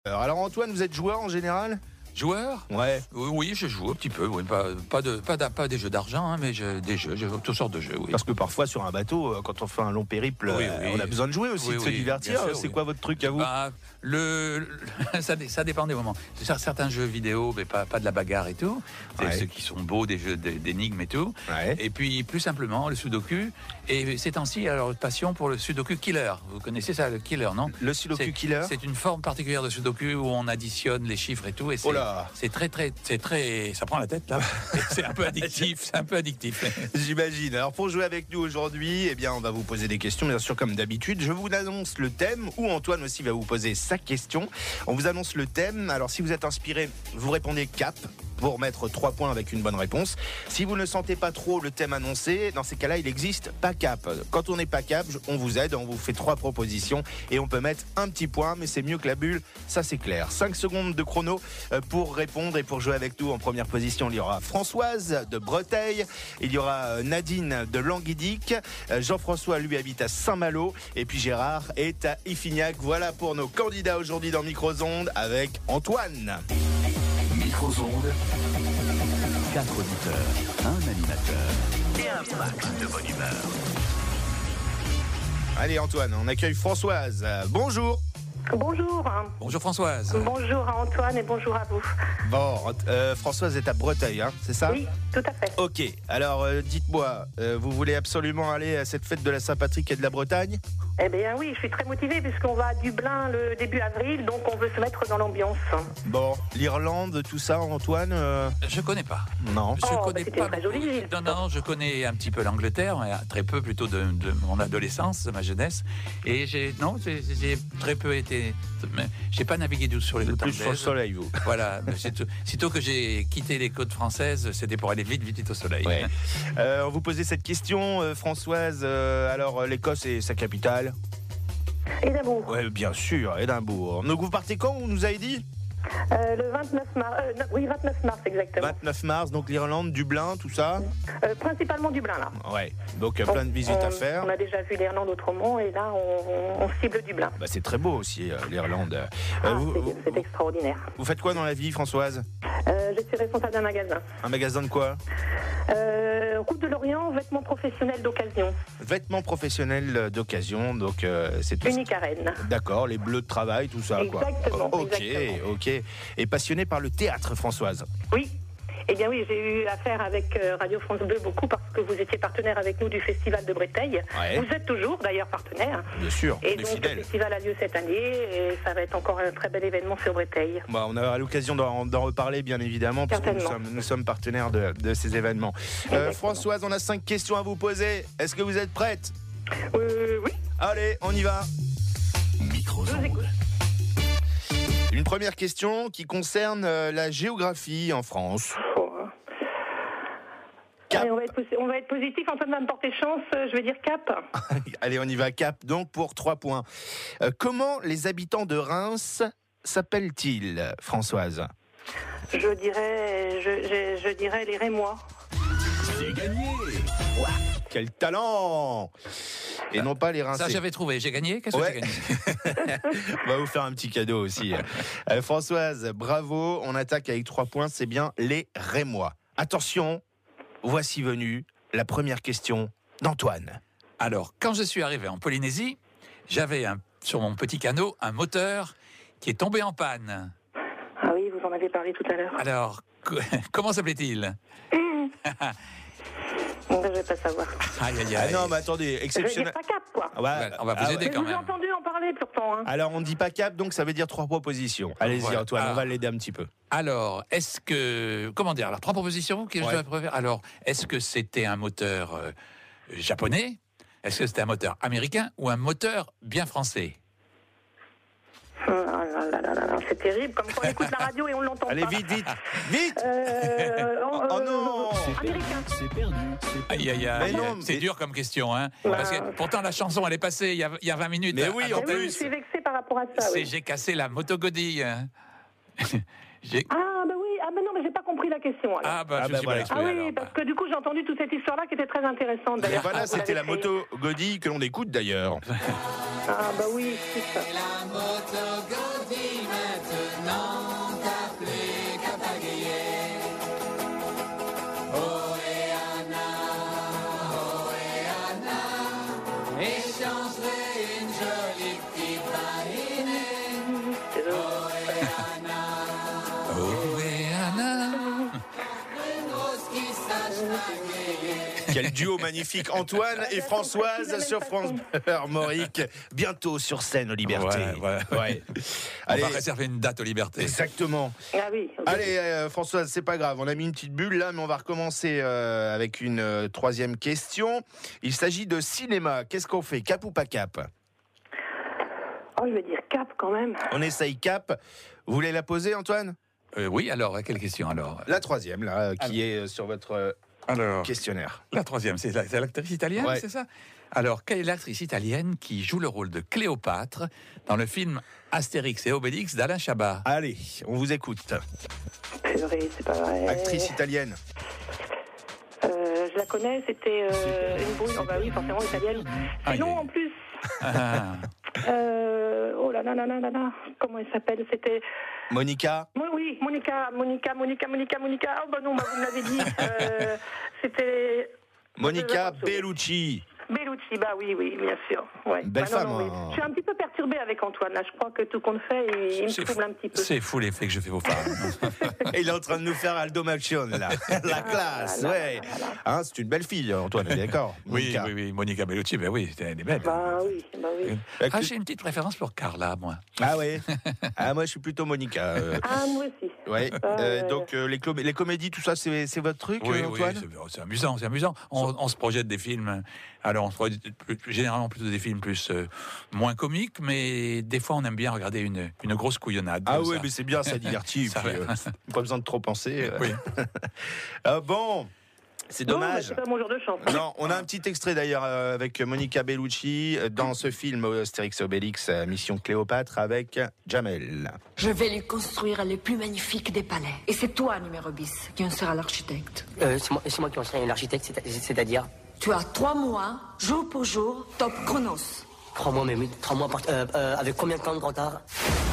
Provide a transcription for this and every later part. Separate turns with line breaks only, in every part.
Alors Antoine, vous êtes joueur en général ?
Joueur ?
Ouais.
Oui, je joue un petit peu. Oui. Pas des jeux d'argent, hein, mais des jeux, toutes sortes de jeux. Oui.
Parce que parfois sur un bateau, quand on fait un long périple,
Oui.
on a besoin de jouer aussi, de se divertir.
Sûr,
c'est quoi votre truc à vous ?
Ça dépend des moments. Certains jeux vidéo, mais pas de la bagarre et tout. C'est ceux qui sont beaux, des jeux d'énigmes et tout.
Ouais.
Et puis plus simplement le Sudoku. Et ces temps-ci, alors passion pour le Sudoku Killer. Vous connaissez ça, le Killer, non ?
Le Sudoku Killer ?
C'est une forme particulière de Sudoku où on additionne les chiffres et tout. Et c'est très, ça prend la tête là. Et c'est un peu addictif.
J'imagine. Alors pour jouer avec nous aujourd'hui, eh bien on va vous poser des questions, bien sûr comme d'habitude. Je vous annonce le thème, ou Antoine aussi va vous poser sa question. On vous annonce le thème. Alors si vous êtes inspiré, vous répondez cap pour mettre 3 points avec une bonne réponse. Si vous ne sentez pas trop le thème annoncé, dans ces cas-là, il existe pas cap. Quand on n'est pas cap, on vous aide, on vous fait 3 propositions et on peut mettre un petit point, mais c'est mieux que la bulle, ça c'est clair. 5 secondes de chrono pour répondre et pour jouer avec nous. En première position, il y aura Françoise de Breteil, il y aura Nadine de Languidic, Jean-François lui habite à Saint-Malo et puis Gérard est à Iffignac. Voilà pour nos candidats aujourd'hui dans Microzondes avec Antoine.
Microzondes, 4 auditeurs, un animateur et un max de bonne humeur.
Allez Antoine, on accueille Françoise. Bonjour.
Bonjour.
Bonjour Françoise.
Bonjour à Antoine et bonjour à vous.
Bon, Françoise est à Breteil, hein, c'est ça ?
Oui, tout à fait.
Ok, alors dites-moi, vous voulez absolument aller à cette fête de la Saint-Patrick et de la Bretagne ?
Eh bien oui, je suis très motivée puisqu'on va à Dublin le début avril, donc on veut se mettre dans l'ambiance.
Bon, l'Irlande, tout ça, Antoine
Je connais pas.
Non.
Je connais
c'était
pas
très
beaucoup.
joli.
Non, je connais un petit peu l'Angleterre, mais très peu plutôt de mon adolescence, de ma jeunesse. Et j'ai très peu été. J'ai pas navigué sur les côtes
Plus sur le
anglaises.
soleil, vous.
Voilà. Sitôt que j'ai quitté les côtes françaises, c'était pour aller vite au soleil.
Ouais. On vous posait cette question, Françoise. Alors, l'Écosse, c'est sa capitale ?
Édimbourg.
Ouais, bien sûr, Édimbourg. Donc, vous partez quand, vous nous avez dit ?
Le 29 mars. 29 mars exactement.
29 mars, donc l'Irlande, Dublin, tout ça ?
Principalement Dublin là.
Ouais, donc plein de visites à faire.
On a déjà vu l'Irlande autrement et là on cible Dublin.
Bah, c'est très beau aussi, l'Irlande.
C'est extraordinaire.
Vous faites quoi dans la vie, Françoise ?
Je suis responsable d'un magasin.
Un magasin de quoi ?
Route de l'Orient, vêtements professionnels d'occasion.
Vêtements professionnels d'occasion, donc c'est tout.
Unique à Rennes.
D'accord, les bleus de travail, tout ça, quoi.
Exactement.
Ok. Et passionnée par le théâtre, Françoise ?
Oui. Eh bien oui, j'ai eu affaire avec Radio France Bleu beaucoup parce que vous étiez partenaire avec nous du Festival de Breteil.
Ouais.
Vous êtes toujours d'ailleurs partenaire.
Bien sûr,
Et
on est
donc
fidèles.
le festival a lieu cette année et ça va être encore un très bel événement sur Breteil.
Bah, on aura l'occasion d'en reparler, bien évidemment, parce que nous sommes partenaires de ces événements. Françoise, on a 5 questions à vous poser. Est-ce que vous êtes prête ?
Oui.
Allez, on y va.
Microzondes.
Une première question qui concerne la géographie en France. Cap.
Allez, on va être positif, Antoine va me porter chance, je vais dire Cap.
Allez, on y va, Cap, donc pour 3 points. Comment les habitants de Reims s'appellent-ils, Françoise ?
Je dirais les Rémois.
C'est gagné.
Quel talent ! Et non pas les Rincés.
Ça, j'avais trouvé. J'ai gagné. Qu'est-ce que j'ai gagné ?
On va vous faire un petit cadeau aussi. Françoise, bravo. On attaque avec 3 points. C'est bien les Rémois. Attention, voici venue la première question d'Antoine.
Alors, quand je suis arrivé en Polynésie, j'avais sur mon petit canot un moteur qui est tombé en panne.
Ah oui, vous en avez parlé tout à l'heure.
Alors, comment s'appelait-il ?
Je ne vais pas savoir.
Aïe.
Ah non, mais attendez,
Je vais
exceptionnel.
dire pas Cap, quoi.
On va vous aider
Mais
quand
je vous ai
même.
entendu en parler pourtant. Hein.
Alors, on ne dit pas Cap, donc ça veut dire 3 propositions. Allez-y,
Voilà.
Antoine, on va l'aider un petit peu.
Alors, alors 3 propositions que je dois préférer. Alors, est-ce que c'était un moteur japonais ? Est-ce que c'était un moteur américain ou un moteur bien français ?
Oh là, c'est terrible, comme quand on écoute la radio et on l'entend
Allez,
pas.
vite
Oh
non
Américain.
C'est perdu.
Aïe.
Mais non,
C'est
mais-
dur comme question, hein. Parce que pourtant la chanson elle est passée il y a 20 minutes.
Mais oui,
à
en
Oui,
Campus.
je suis vexée par rapport à ça.
C'est
Oui.
j'ai cassé la motogodille.
Ah, bah oui, mais non, mais j'ai pas compris la question. Alors.
Ah bah
Ah
je
bah
suis
voilà.
mal exprimé,
Ah oui,
alors.
parce que du coup, j'ai entendu toute cette histoire-là qui était très intéressante.
Et
D'ailleurs,
voilà,
quand vous
c'était la
l'avez fait.
moto Godille que l'on écoute d'ailleurs.
Ah, bah oui, c'est ça.
La moto Gaudi maintenant.
Quel duo magnifique. Antoine et Françoise sur France Bleu Armorique. Bientôt sur scène aux Libertés. Ouais.
On va réserver une date aux Libertés.
Exactement.
Ah oui.
Allez, Françoise, c'est pas grave. On a mis une petite bulle là, mais on va recommencer avec une troisième question. Il s'agit de cinéma. Qu'est-ce qu'on fait? Cap ou pas cap?
Oh, je vais dire cap quand même.
On essaye cap. Vous voulez la poser, Antoine?
Oui, alors, quelle question alors?
La troisième, là, qui est sur votre questionnaire.
La troisième, c'est l'actrice italienne, c'est ça? Alors, quelle est l'actrice italienne qui joue le rôle de Cléopâtre dans le film Astérix et Obélix d'Alain Chabat?
Allez, on vous écoute.
Purée, c'est pas vrai.
Actrice italienne.
Je la connais, c'était une brune. Oh bah oui, forcément italienne. C'est long en plus. Oh là là là là là là. Comment elle s'appelle? C'était...
Monica.
Oui, Monica. Oh bah non, vous me l'avez dit. C'était...
Monica Bellucci.
Bellucci, bah oui, bien sûr. Ouais.
Belle femme.
Oui. Je suis un petit peu perturbée avec Antoine, là. Je crois que tout compte fait, il me trouble un petit peu.
C'est fou l'effet que je fais aux femmes.
Il est en train de nous faire Aldo Macione, là. La classe, ouais. Hein, c'est une belle fille, Antoine, on est d'accord?
Oui, Monica Bellucci, ben oui, elle est belle.
Bah oui.
J'ai une petite préférence pour Carla, moi.
Ah ouais. Moi, je suis plutôt Monica.
Moi aussi.
Ouais. Donc, les comédies, tout ça, c'est votre truc, Antoine?
Oui, c'est amusant. On se projette des films. Alors, on se projette généralement plutôt des films moins comiques, mais des fois, on aime bien regarder une grosse couillonnade.
Ah oui, mais c'est bien, ça divertit. Pas besoin de trop penser.
Oui.
Bon. C'est dommage.
C'est pas mon genre de chance.
Non, on a un petit extrait d'ailleurs avec Monica Bellucci dans ce film Astérix et Obélix, Mission Cléopâtre avec Jamel.
Je vais lui construire les plus magnifiques des palais. Et c'est toi, numéro bis, qui en sera l'architecte.
C'est moi qui en serai l'architecte, c'est-à-dire?
Tu as 3 mois, jour pour jour, top chronos.
3 mois, mais 3 mois, avec combien de temps de retard?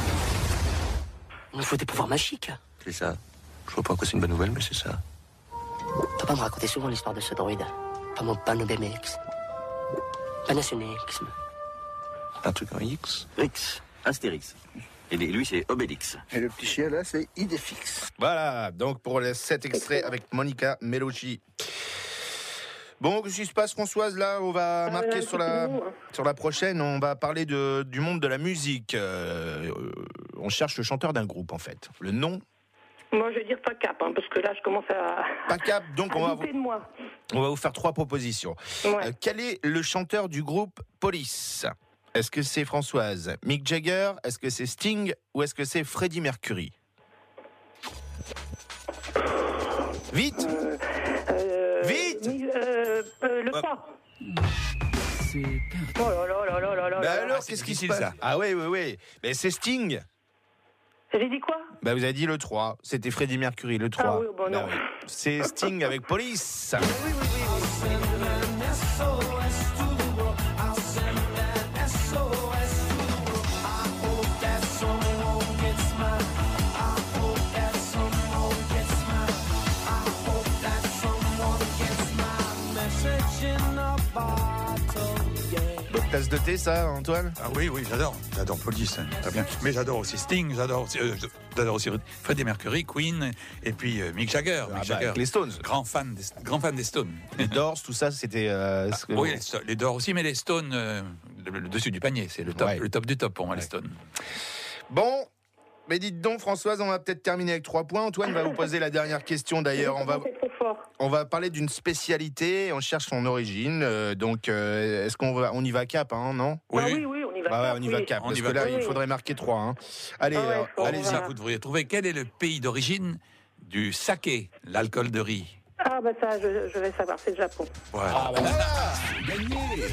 Il nous faut des pouvoirs magiques.
C'est ça. Je vois pas quoi c'est une bonne nouvelle, mais c'est ça.
Papa me racontait souvent l'histoire de ce droïde. Panobemx. Panationix.
Un truc en X.
X, Astérix. Et lui, c'est Obélix.
Et le petit chien, là, c'est Idéfix.
Voilà, donc pour cet extrait avec Monica Bellucci. Bon, qu'est-ce qui se passe, Françoise? Là, on va marquer sur la prochaine. On va parler du monde de la musique. On cherche le chanteur d'un groupe, en fait. Le nom?
Moi, je vais dire pas cap, parce que là, je commence à...
Pas cap, donc on va
vous
faire 3 propositions.
Ouais.
Quel est le chanteur du groupe Police? Est-ce que c'est Françoise, Mick Jagger, est-ce que c'est Sting ou est-ce que c'est Freddie Mercury? Vite Vite
Le 3. Oh là là.
Mais alors, qu'est-ce qui se passe? Ah oui. Mais c'est Sting.
J'ai dit quoi?
Vous avez dit le 3. C'était Freddie Mercury, le 3.
Ah oui, bon, non.
Oui. C'est Sting avec Police.
Oui.
Tasse de thé, ça, Antoine?
Ah oui, j'adore Police, très bien. Mais j'adore aussi Sting, j'adore aussi Freddie Mercury, Queen, et puis Mick Jagger.
Avec les Stones.
Grand fan des Stones.
Les Doors, tout ça, c'était...
Oui, les Doors aussi, mais les Stones, le dessus du panier, c'est le top du top pour moi, les Stones.
Bon, mais dites donc, Françoise, on va peut-être terminer avec 3 points. Antoine va vous poser la dernière question, d'ailleurs. On va parler d'une spécialité, on cherche son origine. Donc, est-ce on y va cap, non?
Oui, on y va cap.
On y va cap, parce que là, il faudrait marquer 3. Allez, allez-y.
Vous devriez trouver quel est le pays d'origine du saké, l'alcool de riz.
Ah bah ça, je vais savoir, c'est le Japon.
Voilà.
Gagné.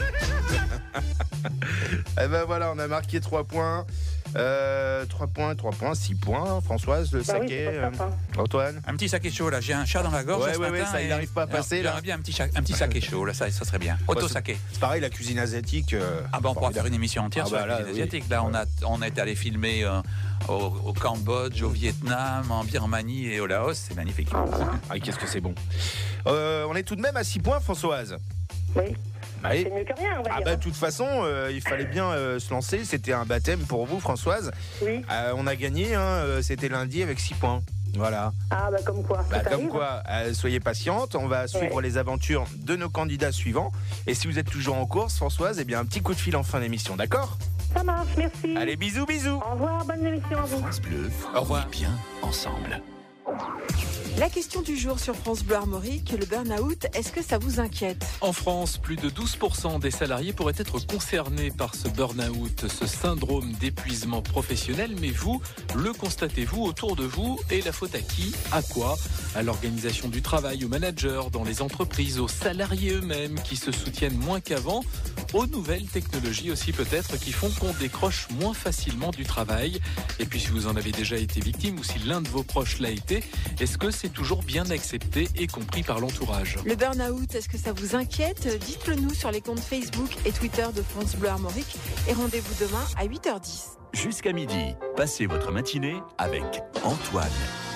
Eh ben voilà, on a marqué 3 points. 3 points, 6 points. Françoise, le saké. Antoine.
Un petit saké chaud, là. J'ai un chat dans la gorge.
Ouais, ça, il n'arrive pas à passer.
J'aimerais bien un petit saké chaud, là. Ça serait bien. Auto-saké.
C'est pareil, la cuisine asiatique.
On pourra faire une émission entière sur la cuisine asiatique. Là, on est allé filmer au Cambodge, au Vietnam, en Birmanie et au Laos. C'est magnifique.
Ah, qu'est-ce que c'est bon. On est tout de même à 6 points, Françoise.
Oui. C'est mieux que rien, on va dire.
De toute façon, il fallait bien se lancer. C'était un baptême pour vous, Françoise.
Oui.
On a gagné, c'était lundi avec 6 points. Voilà.
Ah, bah comme quoi. ça
Comme
arrive.
quoi, soyez patiente, on va suivre les aventures de nos candidats suivants. Et si vous êtes toujours en course, Françoise, eh bien un petit coup de fil en fin d'émission, d'accord ?
Ça marche, merci.
Allez, bisous.
Au revoir, bonne émission à vous.
France Bleu,
Au revoir.
bien ensemble.
La question du jour sur France Bleu Armorique, le burn-out, est-ce que ça vous inquiète ?
En France, plus de 12% des salariés pourraient être concernés par ce burn-out, ce syndrome d'épuisement professionnel. Mais vous, le constatez-vous autour de vous? Et la faute à qui? À quoi? À l'organisation du travail, aux managers, dans les entreprises, aux salariés eux-mêmes qui se soutiennent moins qu'avant, aux nouvelles technologies aussi peut-être qui font qu'on décroche moins facilement du travail. Et puis si vous en avez déjà été victime ou si l'un de vos proches l'a été, est-ce que c'est toujours bien accepté et compris par l'entourage?
Le burn-out, est-ce que ça vous inquiète? Dites-le nous sur les comptes Facebook et Twitter de France Bleu Armorique et rendez-vous demain à 8h10.
Jusqu'à midi, passez votre matinée avec Antoine.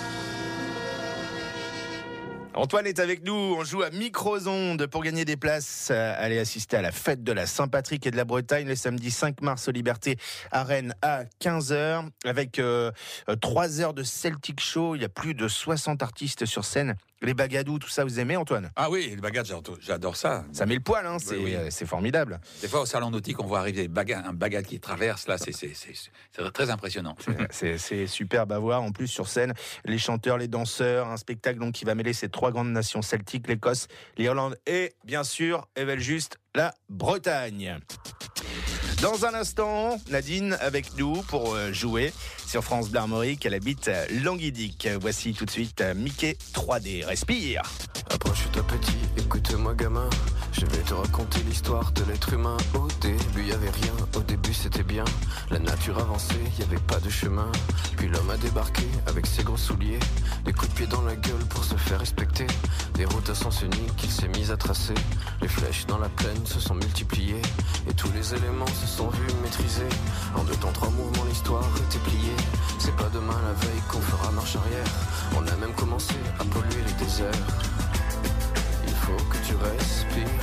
Antoine est avec nous, on joue à Microzonde pour gagner des places. Allez assister à la fête de la Saint-Patrick et de la Bretagne le samedi 5 mars aux Libertés à Rennes à 15h avec 3 heures de Celtic Show. Il y a plus de 60 artistes sur scène. Les bagadous, tout ça, vous aimez, Antoine?
Ah oui, le bagad, j'adore ça.
Ça met le poil, hein,
Oui.
c'est formidable.
Des fois, au salon nautique, on voit arriver un bagad qui traverse, là, c'est très impressionnant.
C'est superbe à voir. En plus, sur scène, les chanteurs, les danseurs, un spectacle donc, qui va mêler ces 3 grandes nations celtiques, l'Écosse, l'Irlande et, bien sûr, Evel-Just, la Bretagne. Dans un instant, Nadine avec nous pour jouer sur France Bleu Armorique. Elle habite Languidic. Voici tout de suite Mickey 3D. Respire.
Approche-toi petit, écoute-moi gamin. Je vais te raconter l'histoire de l'être humain. Au début y avait rien, au début c'était bien. La nature avançait, y avait pas de chemin. Puis l'homme a débarqué avec ses gros souliers. Des coups de pied dans la gueule pour se faire respecter. Des routes à sens unique qu'il s'est mis à tracer. Les flèches dans la plaine se sont multipliées. Et tous les éléments se sont vus maîtrisés. En 2 temps 3 mouvements l'histoire était pliée. C'est pas demain la veille qu'on fera marche arrière. On a même commencé à polluer les déserts. Il faut que tu respires.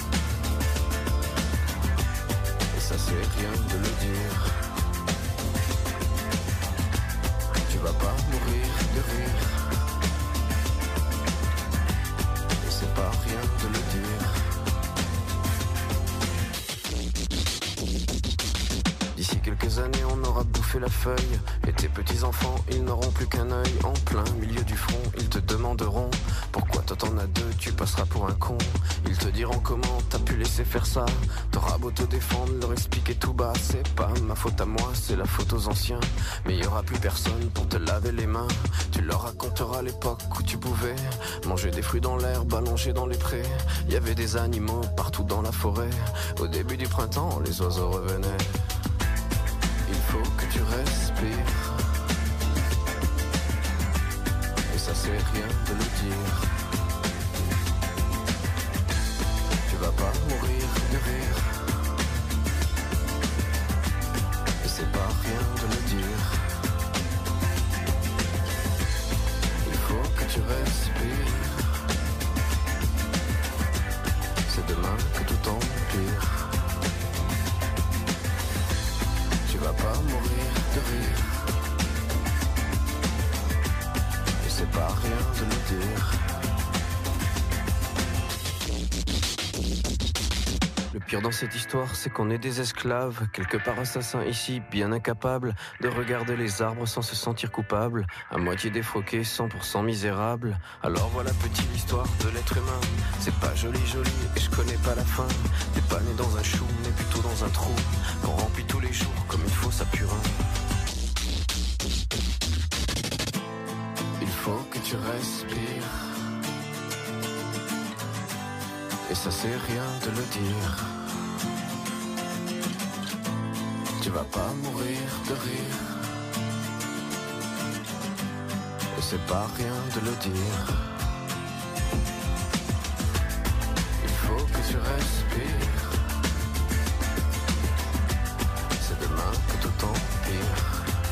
Et ça c'est rien de le dire. Tu vas pas mourir de rire. Et c'est pas rien de le dire. D'ici quelques années on aura bouffé la feuille. Et tes petits enfants ils n'auront plus qu'un œil. En plein milieu du front ils te demanderont pourquoi toi t'en as 2, tu passeras pour un con. Ils te diront comment t'as pu laisser faire ça. T'auras beau te défendre, leur expliquer tout bas. C'est pas ma faute à moi, c'est la faute aux anciens. Mais y aura plus personne pour te laver les mains. Tu leur raconteras l'époque où tu pouvais manger des fruits dans l'herbe, allongés dans les prés. Y avait des animaux partout dans la forêt. Au début du printemps, les oiseaux revenaient. Il faut que tu respires. Et ça c'est rien de le dire. Tu vas pas mourir de rire. Et c'est pas rien de le dire. Il faut que tu respires. C'est demain que tout empire. Tu vas pas mourir de rire. Et c'est pas rien de le dire. Le pire dans cette histoire, c'est qu'on est des esclaves, quelque part assassins ici, bien incapables de regarder les arbres sans se sentir coupables, à moitié défroqués, 100% misérables. Alors voilà petite l'histoire de l'être humain. C'est pas joli et je connais pas la fin. T'es pas né dans un chou, mais plutôt dans un trou qu'on remplit tous les jours comme il faut sa purin. Il faut que tu respires. Et ça c'est rien de le dire. Tu vas pas mourir de rire. Et c'est pas rien de le dire. Il faut que tu respires. C'est demain que tout empire.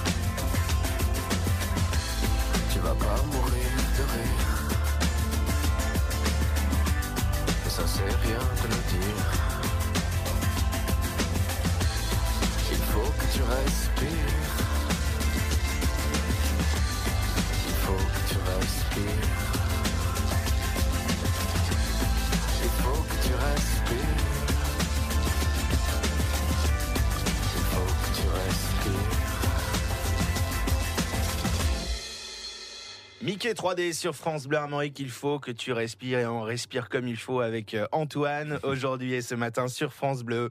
Tu vas pas mourir de rire. Et ça c'est rien de le dire. Il faut que tu respires. Il faut
Mickey 3D sur France Bleu Armorique, il faut que tu respires et on respire comme il faut avec Antoine aujourd'hui et ce matin sur France Bleu.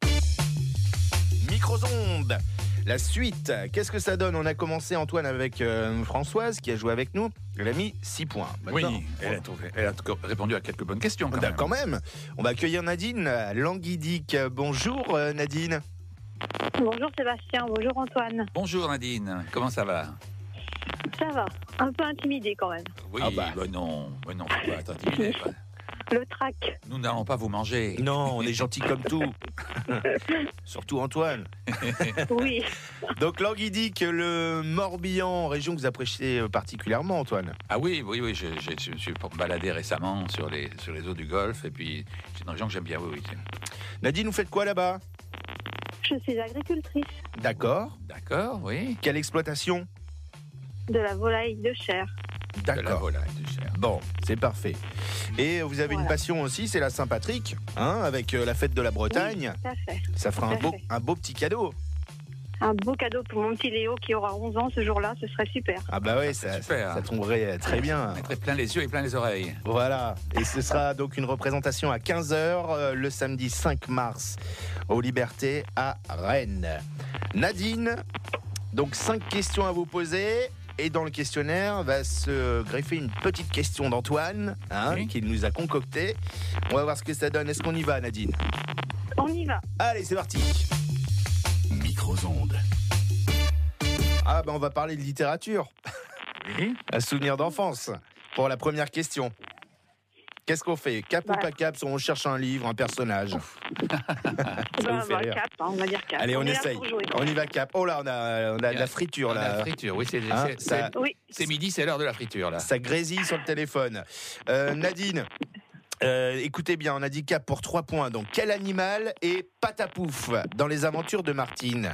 Micro-ondes, la suite, qu'est-ce que ça donne? On a commencé Antoine avec Françoise qui a joué avec nous, elle a mis 6 points. Maintenant,
oui, elle a répondu à quelques bonnes questions quand même.
On va accueillir Nadine Languidic. Bonjour Nadine.
Bonjour Sébastien, bonjour Antoine.
Bonjour Nadine, comment ça va?
Ça va, un peu intimidé quand même.
Oui, non, faut pas être intimidé.
Le trac.
Nous n'allons pas vous manger.
Non, on est gentil comme tout. Surtout Antoine.
Oui.
Donc Languidic, le Morbihan, région que vous appréciez particulièrement, Antoine.
Ah oui, je me suis baladé récemment sur les eaux du Golfe et puis c'est une région que j'aime bien, oui.
Nadine, vous faites quoi là-bas?
Je suis agricultrice.
D'accord,
oui.
Quelle exploitation?
De la volaille de chair.
D'accord.
De la volaille de chair.
Bon, c'est parfait. Et vous avez une passion aussi, c'est la Saint-Patrick, avec la fête de la Bretagne.
Oui, tout à fait.
Ça fera un beau petit cadeau.
Un beau cadeau pour mon petit Léo qui aura 11 ans ce jour-là, ce serait super.
Ah bah oui, ça tomberait très bien.
On mettrait plein les yeux et plein les oreilles.
Voilà, et ce sera donc une représentation à 15h le samedi 5 mars aux Libertés à Rennes. Nadine, donc 5 questions à vous poser. Et dans le questionnaire va se greffer une petite question d'Antoine, qu'il nous a concoctée. On va voir ce que ça donne. Est-ce qu'on y va, Nadine?
On y va.
Allez, c'est parti.
Micro-ondes.
Ah ben on va parler de littérature.
Oui.
Un souvenir d'enfance. Pour la première question. Qu'est-ce qu'on fait? Cap ou pas cap? On cherche un livre, un personnage.
On va dire cap.
Allez, on essaye. On y va cap. Oh là, on a de la friture là.
La friture, oui, c'est midi, c'est l'heure de la friture là.
Ça grésille sur le téléphone. Nadine, écoutez bien, on a dit cap pour 3 points. Donc, quel animal est Patapouf dans les aventures de Martine?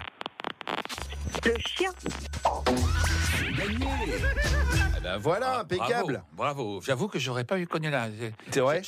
Le chien.
Ah ben voilà, impeccable.
Bravo. J'avoue que j'aurais pas connu là.
C'est vrai.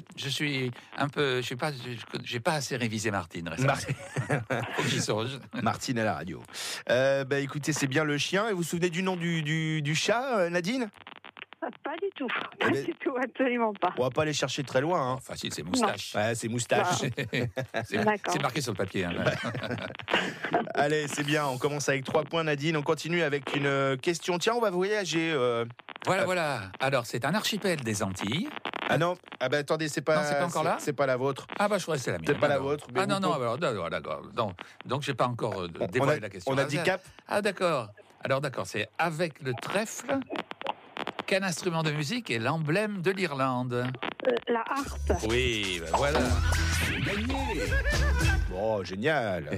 J'ai pas assez révisé Martine récemment. Faut que j'y songe.
Martine à la radio. Écoutez, c'est bien le chien. Et vous vous souvenez du nom du chat, Nadine?
Pas du tout. Pas du tout, absolument pas.
On va pas aller chercher très loin.
Facile, c'est moustache.
Ouais, c'est moustache.
C'est marqué sur le papier.
Allez, c'est bien. On commence avec 3 points, Nadine. On continue avec une question. Tiens, on va voyager.
Voilà. Alors, c'est un archipel des Antilles.
Ah non, attendez, c'est pas
encore là.
C'est pas la vôtre.
Ah bah je crois que c'est la mienne.
C'est pas la vôtre.
Ah non, alors d'accord. Donc j'ai pas encore dévoilé la question.
On a dit cap.
Ah d'accord. Alors d'accord, c'est avec le trèfle. Quel instrument de musique est l'emblème de l'Irlande?
La harpe.
Oui, voilà.
Bon, génial.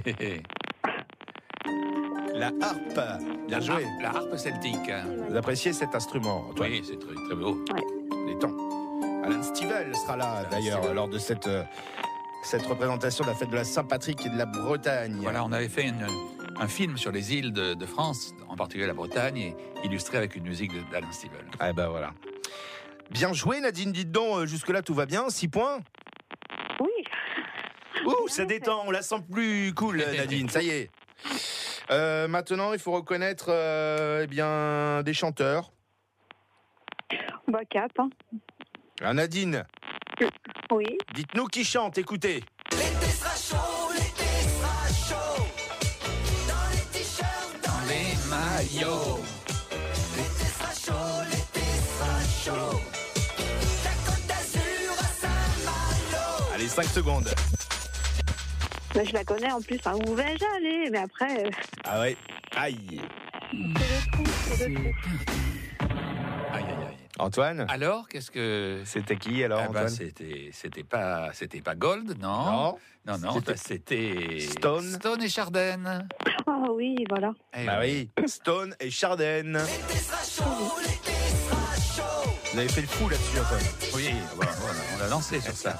La harpe. Bien joué.
La harpe celtique.
Vous appréciez cet instrument, Antoine?
Oui, c'est très beau.
Ouais.
Les temps. Alan Stivell sera là, d'ailleurs, lors de cette représentation de la fête de la Saint-Patrick et de la Bretagne.
Voilà, on avait fait un film sur les îles de France, en particulier la Bretagne, et illustré avec une musique d'Alan Stivell.
Ah ben voilà. Bien joué, Nadine, dites donc, jusque-là tout va bien, 6 points?
Oui.
Ouh, ça détend, on la sent plus cool, Nadine, ça y est. Maintenant, il faut reconnaître des chanteurs.
Bah cap.
Nadine.
Oui.
Dites-nous qui chante, écoutez.
L'été sera chaud, l'été sera chaud. Dans les t-shirts, dans les maillots. L'été sera chaud, l'été sera chaud. La Côte d'Azur à Saint-Malo.
Allez, 5 secondes.
Bah, je la connais en plus, où vais-je aller? Mais après...
Ah ouais, aïe.
C'est le coup.
Aïe.
Antoine?
Alors, qu'est-ce que...
C'était qui, alors, Antoine?
C'était pas Gold, non. Non, c'était... Stone et Chardin.
Ah oui, voilà.
Oui, Stone et Chardin.
L'été sera chaud, l'été sera chaud.
Vous avez fait le fou là-dessus, Antoine?
Oui, on l'a lancé sur ça.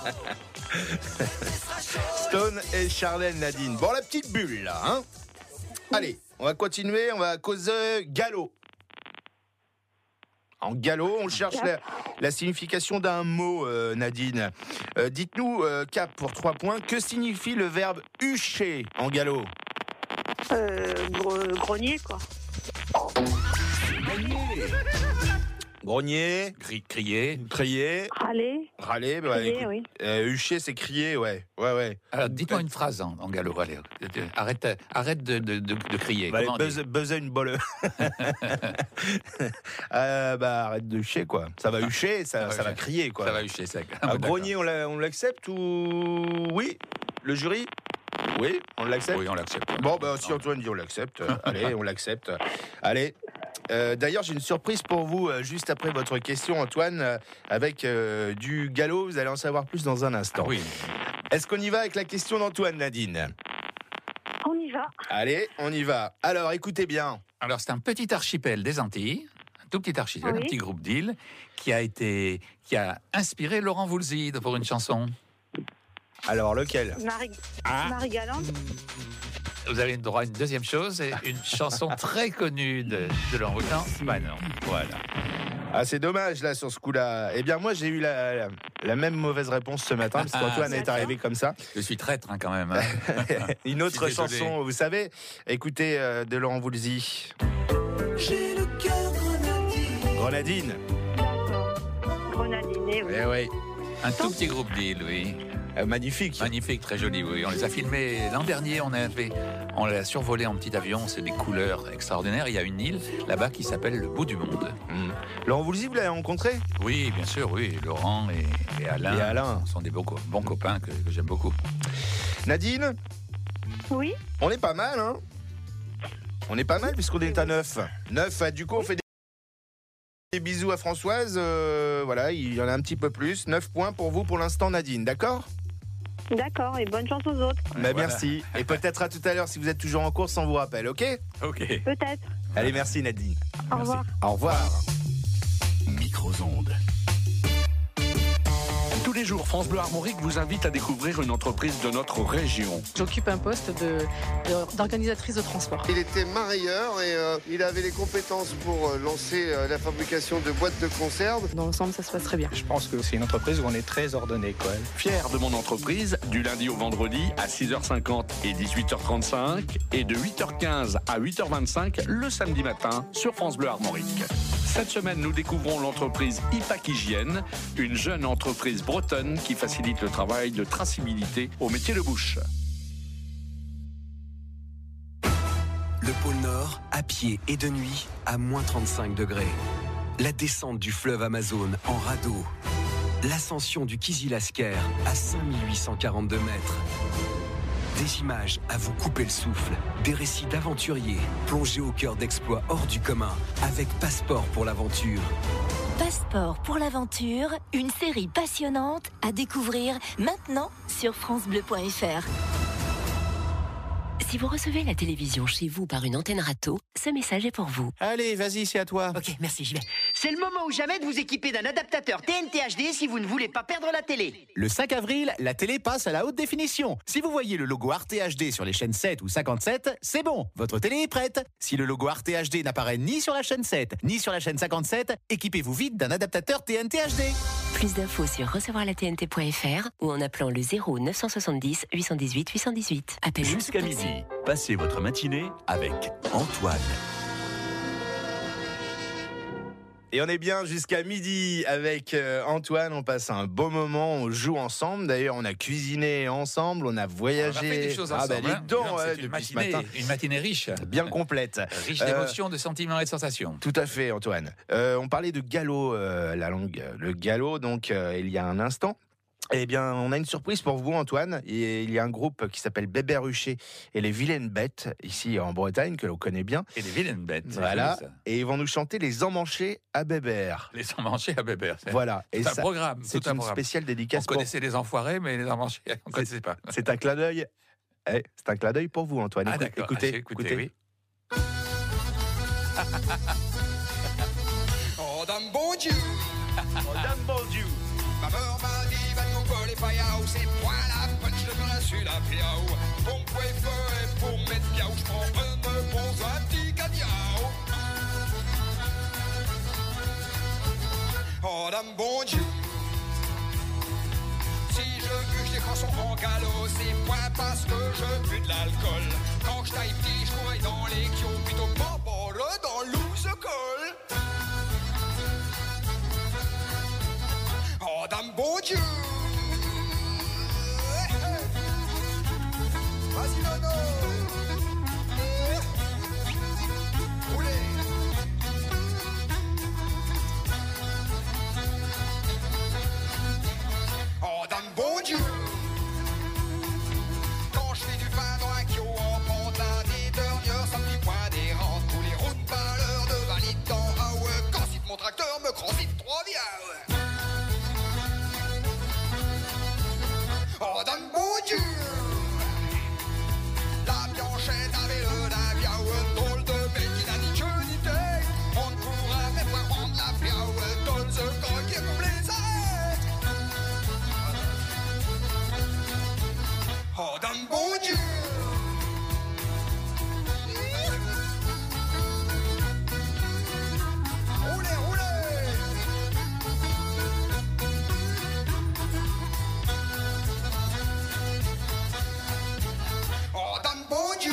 Stone et Chardin, Nadine. Bon, la petite bulle, là, hein? Allez, on va continuer, on va causer galop. En galop, on cherche la signification d'un mot, Nadine. Dites-nous, cap pour 3 points, que signifie le verbe hucher en galop?
Grenier, quoi.
Grogner.
Crier.
Râler.
Bah,
Crier,
écoute,
oui.
hucher, c'est crier, ouais.
Alors, dites-moi une phrase en galop, allez. Arrête de crier.
Bah,
Comment on dit
buzzer une bolle. Arrête de hucher, quoi. Ça va hucher, ça va crier, quoi.
Ça va hucher, ça.
Grogner, on l'accepte ou... Oui, le jury. Oui, on l'accepte.
Oui, on l'accepte.
Bon, si Antoine dit on l'accepte, allez, on l'accepte. Allez. D'ailleurs, j'ai une surprise pour vous juste après votre question, Antoine, avec du galop. Vous allez en savoir plus dans un instant.
Ah oui.
Est-ce qu'on y va avec la question d'Antoine, Nadine?
On y va.
Allez, on y va. Alors, écoutez bien.
Alors, c'est un petit archipel des Antilles, un tout petit archipel, un petit groupe d'îles, qui a inspiré Laurent Voulzy pour une chanson.
Alors, lequel?
Marie Galante.
Vous avez le droit à une deuxième chose, une chanson très connue de Laurent Voulzy. Bah non, voilà.
Ah, c'est dommage, là, sur ce coup-là. Eh bien, moi, j'ai eu la même mauvaise réponse ce matin, parce qu'Antoine est arrivé comme ça.
Je suis traître, quand même.
Une autre chanson, vous savez, écoutez, de Laurent Voulzy.
J'ai le cœur
Grenadine.
Grenadine, oui.
Oui. Un tout petit groupe d'îles, oui.
Magnifique.
Magnifique, très joli, oui. On les a filmés l'an dernier, on l'a survolé en petit avion, c'est des couleurs extraordinaires. Il y a une île là-bas qui s'appelle le bout du monde.
Laurent Voulzy, vous l'avez rencontré?
Oui, bien sûr, oui. Laurent et Alain, sont des bons copains que j'aime beaucoup.
Nadine?
Oui.
On est pas mal, hein? On est pas mal puisqu'on est à 9. 9, du coup, on fait des bisous à Françoise. Voilà, il y en a un petit peu plus. 9 points pour vous pour l'instant, Nadine, d'accord?
D'accord, et bonne chance aux autres.
Voilà. Merci. Et peut-être à tout à l'heure si vous êtes toujours en course, on vous rappelle, ok?
Ok.
Peut-être.
Allez, merci Nadine.
Au revoir.
Au revoir.
Micro-ondes.
Tous les jours, France Bleu Armorique vous invite à découvrir une entreprise de notre région.
J'occupe un poste d'organisatrice de transport.
Il était marailleur et il avait les compétences pour lancer la fabrication de boîtes de conserve.
Dans l'ensemble, ça se passe très bien.
Je pense que c'est une entreprise où on est très ordonné, quoi.
Fier de mon entreprise, du lundi au vendredi à 6h50 et 18h35 et de 8h15 à 8h25 le samedi matin sur France Bleu Armorique. Cette semaine, nous découvrons l'entreprise IPAC Hygiène, une jeune entreprise bretonne qui facilite le travail de traçabilité au métier de bouche.
Le pôle Nord, à pied et de nuit, à moins 35 degrés. La descente du fleuve Amazon en radeau. L'ascension du Kizilhasker à 5842 mètres. Des images à vous couper le souffle, des récits d'aventuriers plongés au cœur d'exploits hors du commun avec Passeport pour l'aventure.
Passeport pour l'aventure, une série passionnante à découvrir maintenant sur francebleu.fr. Si vous recevez la télévision chez vous par une antenne râteau, ce message est pour vous.
Allez, vas-y, c'est à toi.
Ok, merci, j'y vais. C'est le moment ou jamais de vous équiper d'un adaptateur TNT HD si vous ne voulez pas perdre la télé.
Le 5 avril, la télé passe à la haute définition. Si vous voyez le logo Arte HD sur les chaînes 7 ou 57, c'est bon, votre télé est prête. Si le logo Arte HD n'apparaît ni sur la chaîne 7, ni sur la chaîne 57, équipez-vous vite d'un adaptateur TNT HD.
Plus d'infos sur recevoirlatnt.fr ou en appelant le 0 970 818 818. Appel
jusqu'à midi. Passez votre matinée avec Antoine.
Et on est bien jusqu'à midi avec Antoine, on passe un beau moment, on joue ensemble, d'ailleurs on a cuisiné ensemble, on a voyagé.
On a fait des choses ensemble.
Depuis ce matin.
Une matinée riche.
Bien complète.
Riche d'émotions, de sentiments et de sensations.
Tout à fait Antoine. On parlait de galop, la langue, le galop donc il y a un instant. Eh bien, on a une surprise pour vous, Antoine. Et il y a un groupe qui s'appelle Bébert Rucher et les Vilaines Bêtes, ici en Bretagne, que l'on connaît bien.
Et les Vilaines Bêtes.
Voilà. Et ils vont nous chanter les Emmanchés à Bébert.
Les Emmanchés à Bébert.
Voilà.
C'est un programme.
C'est une spéciale dédicace.
On connaissait les Enfoirés, mais les Emmanchés, on ne connaissait pas.
C'est un clin d'œil. C'est un clin d'œil pour vous, Antoine.
Ah, d'accord.
Écoutez.
Oui.
Oh, dame bon Dieu.
Oh, dame bon Dieu.
Ma mère m'a dit, va nous coller payaou, c'est point la punch de me sur la piaou. Pour me feu et pour mettre piaou, je prends un bon petit cadiao. Oh, dame bon Dieu. Si je bûche des chansons en galop, c'est point parce que je bu de l'alcool. Quand je taille petit, je courais dans les kios, plutôt pas dans l'ouse colle. bon Dieu. Vas-y, Nono. Roulez. Oh, d'un bon Dieu. Quand je fais du pain dans un kio en pantin, des dernières, ça me dit point des rentes. Tous les routes baleurs de valide dans ah ouais. Quand cite mon tracteur me croisite trois vies, ouais. Oh, d'un bon Dieu. La Blanchette avait le naviaou, un drôle de mec qui n'a ni queue ni tête. On ne pourra même pas rendre la piaou, donne ce grand qui est pour les aides. Oh, d'un bon Dieu. Roulez, roulez. Oh, d'un bon Dieu.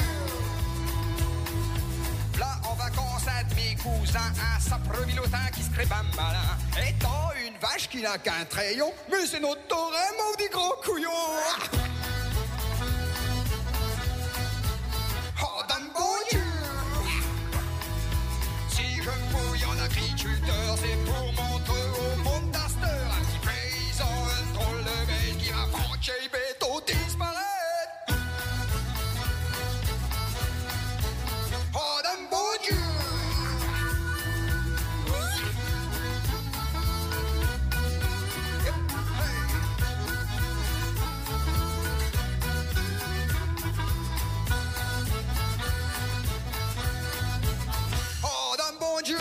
Là, en vacances, un de mes cousins, un sapre vilotin qui se crée pas malin. Étant une vache qui n'a qu'un trayon, mais c'est notre tauret, maudit gros couillon. Oh, d'un bon Dieu. Si je me fouille en agriculteur, c'est pour montrer au monde d'Aster un petit paysan, un drôle de mec qui va franquer béton disparaître. Oh, d'un bon Dieu. Oh, d'un bon Dieu.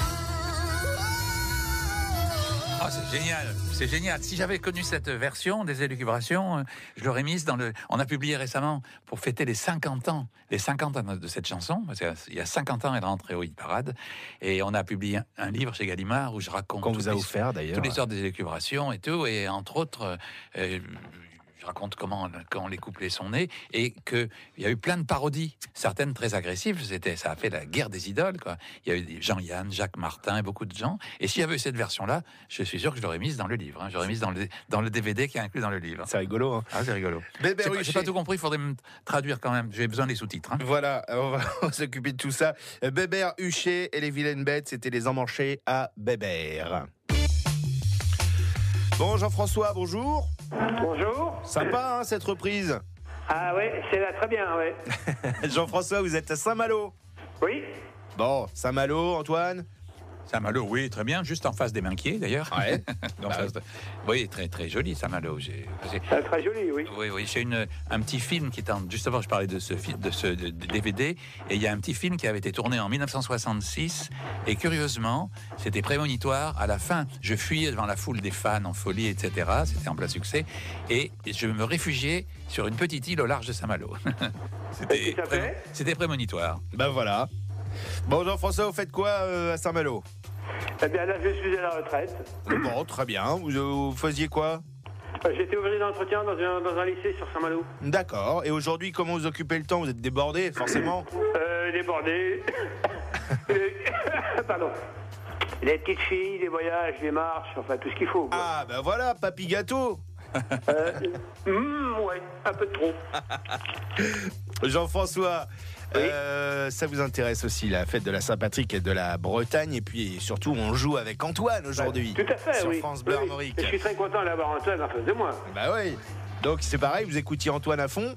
Ah, c'est génial. Si j'avais connu cette version des élucubrations, je l'aurais mise dans le. On a publié récemment pour fêter les 50 ans de cette chanson. Parce qu'il y a 50 ans, elle est rentrée au hit parade, et on a publié un livre chez Gallimard où je raconte.
Qu'on vous a offert d'ailleurs.
Toutes les sortes des élucubrations et tout, et entre autres. Je raconte comment les couplets sont nés et qu'il y a eu plein de parodies, certaines très agressives. Ça a fait la guerre des idoles, quoi. Il y a eu Jean-Yann, Jacques Martin et beaucoup de gens. Et s'il y avait eu cette version-là, je suis sûr que je l'aurais mise dans le livre. J'aurais mise dans le DVD qui est inclus dans le livre.
C'est rigolo. Hein.
Ah, c'est rigolo.
J'ai
pas tout compris, il faudrait me traduire quand même. J'ai besoin des sous-titres. Hein.
Voilà, on va s'occuper de tout ça. Bébert, Huchet et les vilaines bêtes, c'était les emmanchés à Bébert. Bon, Jean-François, bonjour.
Bonjour.
Sympa, hein, cette reprise.
Ah ouais, c'est là, très bien, ouais.
Jean-François, vous êtes à Saint-Malo.
Oui.
Bon, Saint-Malo, Antoine.
Saint-Malo, oui, très bien, juste en face des Minquiers, d'ailleurs.
Ouais.
Oui, très très joli, Saint-Malo.
Très joli, oui.
Oui, j'ai un petit film qui est justement, je parlais de ce DVD, et il y a un petit film qui avait été tourné en 1966, et curieusement, c'était prémonitoire. À la fin, je fuyais devant la foule des fans en folie, etc. C'était en plein succès, et je me réfugiais sur une petite île au large de Saint-Malo. C'était prémonitoire.
Ben voilà. Bon, Jean-François, vous faites quoi à Saint-Malo?
Eh bien, là, je suis à la retraite.
Bon, très bien. Vous faisiez quoi?
J'étais ouvrier d'entretien dans un lycée sur Saint-Malo.
D'accord. Et aujourd'hui, comment vous occupez le temps? Vous êtes débordé, forcément?
Débordé. Pardon. Les petites filles, les voyages, les marches, enfin, tout ce qu'il faut. Quoi.
Ah, ben voilà, papy gâteau.
Ouais, un peu de trop.
Jean-François, ça vous intéresse aussi, la fête de la Saint-Patrick et de la Bretagne, et puis surtout on joue avec Antoine aujourd'hui.
Tout à fait,
sur
oui.
France Bleu Armorique.
Je suis très content d'avoir Antoine en face de moi.
Bah oui. Donc c'est pareil, vous écoutiez Antoine à fond?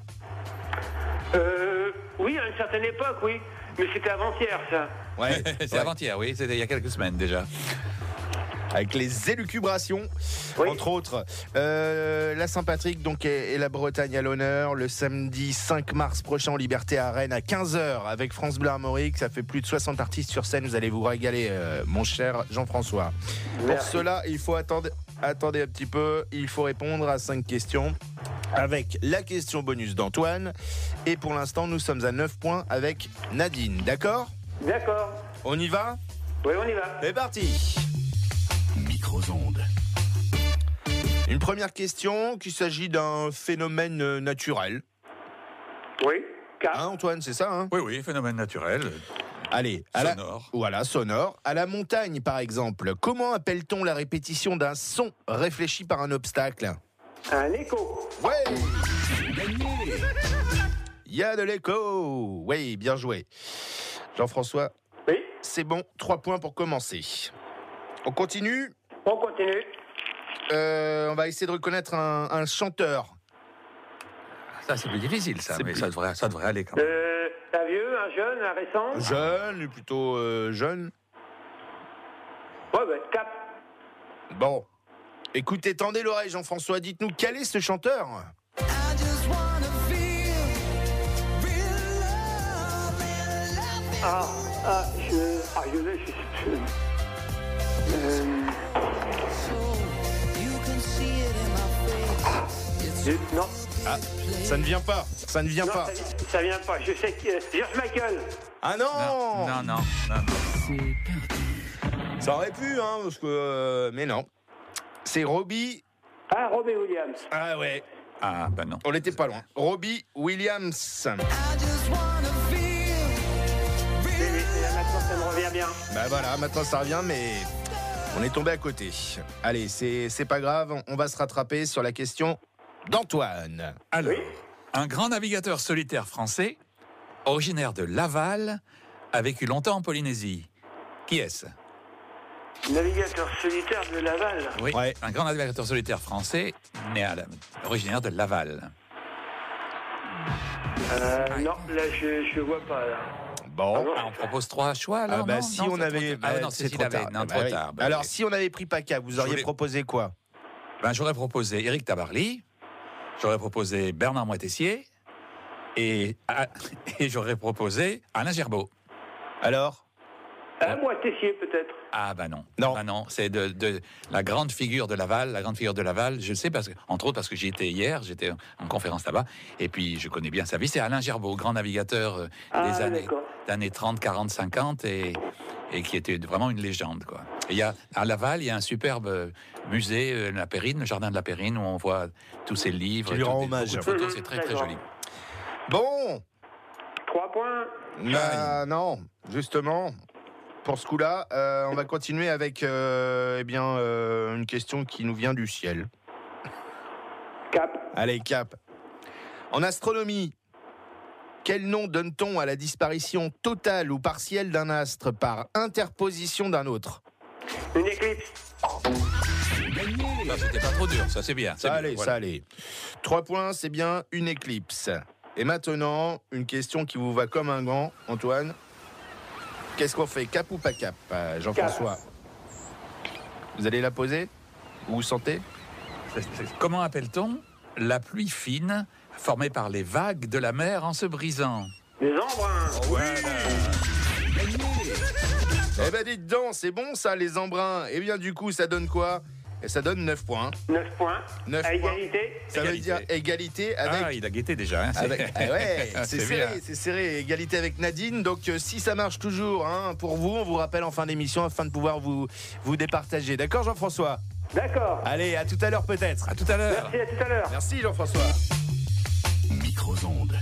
Oui, à une certaine époque, oui. Mais c'était avant-hier, ça.
Ouais, c'est avant-hier, oui. C'était il y a quelques semaines déjà.
Avec les élucubrations, entre autres. La Saint-Patrick donc, et la Bretagne à l'honneur. Le samedi 5 mars prochain en Liberté à Rennes à 15h avec France Bleu Armorique. Ça fait plus de 60 artistes sur scène. Vous allez vous régaler, mon cher Jean-François. Pour cela, il faut attendre un petit peu. Il faut répondre à 5 questions avec la question bonus d'Antoine. Et pour l'instant, nous sommes à 9 points avec Nadine. D'accord?
D'accord.
On y va?
Oui, on y va.
C'est parti.
Micro-ondes.
Une première question, qu'il s'agit d'un phénomène naturel.
Oui,
Antoine, c'est ça, hein?
Oui, phénomène naturel.
Allez,
sonore.
Voilà, sonore. À la montagne, par exemple, comment appelle-t-on la répétition d'un son réfléchi par un obstacle?
Un écho.
Ouais. Il y a de l'écho. Oui, bien joué. Jean-François.
Oui.
C'est bon, 3 points pour commencer. On continue?
On continue.
On va essayer de reconnaître un chanteur.
Ça, c'est plus difficile, ça, mais ça devrait aller quand même.
Un vieux, un jeune, un récent?
Jeune, plutôt jeune.
Ouais, Cap.
Bon. Écoutez, tendez l'oreille, Jean-François. Dites-nous, quel est ce chanteur?
Je l'ai, non.
Ah, ça ne vient pas. Ça ne vient pas.
Ça vient pas. Je sais que George Michael.
Ah non.
Non.
Ça aurait pu, hein, parce que mais non. C'est Robbie.
Ah, Robbie Williams.
Ah ouais.
Ah bah non.
On n'était pas loin. Robbie Williams.
Maintenant, ça me revient bien.
Bah voilà, maintenant ça revient, mais on est tombé à côté. Allez, c'est pas grave, on va se rattraper sur la question d'Antoine.
Alors, un grand navigateur solitaire français, originaire de Laval, a vécu longtemps en Polynésie. Qui est-ce?
Navigateur solitaire de Laval.
Oui, un grand navigateur solitaire français, originaire de Laval.
Non, là, je vois pas, là.
Bon.
On propose 3 choix, alors non,
si on avait...
c'est trop tard. Trop tard.
Alors, si on avait pris PACA, vous auriez proposé quoi?
J'aurais proposé Éric Tabarly, j'aurais proposé Bernard Moitessier, et j'aurais proposé Alain Gerbaud.
Alors?
Moitessier, peut-être.
Ah non, c'est de la grande figure de Laval, je sais entre autres parce que j'y étais hier, j'étais en conférence là-bas, et puis je connais bien sa vie, c'est Alain Gerbaud, grand navigateur des années 30, 40, 50, et qui était vraiment une légende, quoi. Et à Laval, il y a un superbe musée, la Périne, le jardin de la Périne, où on voit tous ces livres,
qui lui rend hommage.
Beaucoup de photos, c'est très très joli.
Bon.
3 points.
Non, justement. Pour ce coup-là, on va continuer avec une question qui nous vient du ciel.
Cap.
Allez, Cap. En astronomie, quel nom donne-t-on à la disparition totale ou partielle d'un astre par interposition d'un autre?
Une éclipse.
Ça, c'était pas trop dur, ça c'est bien.
Ça allait. 3 points, c'est bien une éclipse. Et maintenant, une question qui vous va comme un gant, Antoine. Qu'est-ce qu'on fait, cap ou pas cap, Jean-François? Vous allez la poser? Vous sentez?
Comment appelle-t-on la pluie fine formée par les vagues de la mer en se brisant?
Les embruns.
Eh ben dites donc, c'est bon ça, les embruns. Eh bien du coup, ça donne quoi? Et ça donne 9 points.
9 points.
9
à
points.
Égalité.
Ça veut dire égalité avec...
Ah, il a guetté déjà. Hein,
c'est serré. Égalité avec Nadine. Donc, si ça marche toujours pour vous, on vous rappelle en fin d'émission afin de pouvoir vous départager. D'accord, Jean-François?
D'accord.
Allez, à tout à l'heure peut-être.
À tout à l'heure.
Merci, à tout à l'heure.
Merci, Jean-François.
Micro-ondes.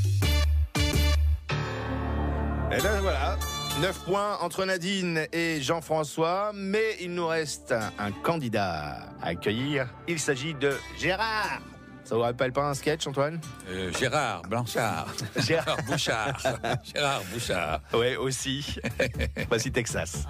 Et ben voilà. 9 points entre Nadine et Jean-François, mais il nous reste un candidat à accueillir. Il s'agit de Gérard. Ça vous rappelle pas un sketch, Antoine?
Gérard Blanchard. Gérard Bouchard. Gérard Bouchard.
Ouais, aussi. Voici Texas.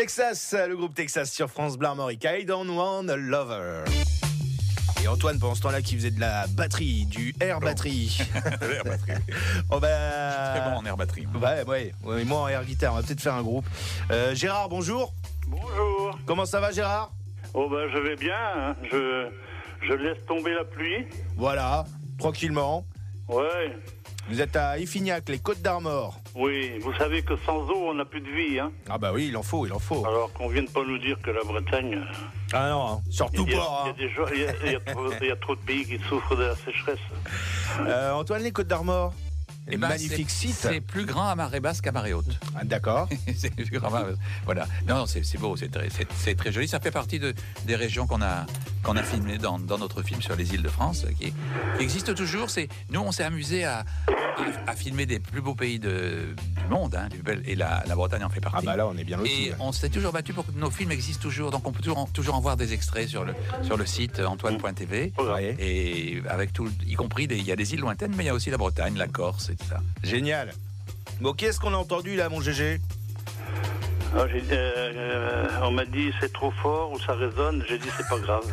Texas, le groupe Texas sur France Bleu Armorique. I don't want a lover. Et Antoine, pendant ce temps-là, qui faisait de la batterie, du air batterie.
L'air batterie.
Oh bah...
Très bon en air batterie.
Ouais, moi en air guitare, on va peut-être faire un groupe. Gérard, bonjour.
Bonjour.
Comment ça va, Gérard?
Oh bah je vais bien, hein. Je laisse tomber la pluie.
Voilà, tranquillement.
Ouais.
Vous êtes à Iffignac, les Côtes d'Armor.
Oui, vous savez que sans eau, on n'a plus de vie, hein.
Ah bah oui, il en faut.
Alors qu'on vienne pas nous dire que la Bretagne...
Ah non, hein. Surtout pas.
Il y a trop de pays qui souffrent de la sécheresse.
Antoine, les Côtes d'Armor, magnifique site.
C'est plus grand à marée basse qu'à marée haute.
Ah, d'accord.
C'est plus grand. Voilà. Non, c'est beau, c'est très joli. Ça fait partie des régions qu'on a filmées dans notre film sur les îles de France, qui existent toujours. Nous, on s'est amusé à filmer des plus beaux pays du monde, hein, et la Bretagne en fait partie.
Ah bah là, on est bien aussi.
Et on s'est toujours battu pour que nos films existent toujours. Donc on peut toujours en voir des extraits sur le site antoine.tv.
Ouais.
Et avec tout, y compris il y a des îles lointaines, mais il y a aussi la Bretagne, la Corse et tout ça.
Génial. Bon, qu'est-ce qu'on a entendu là, mon GG?
On m'a dit c'est trop fort ou ça résonne, j'ai dit c'est pas grave.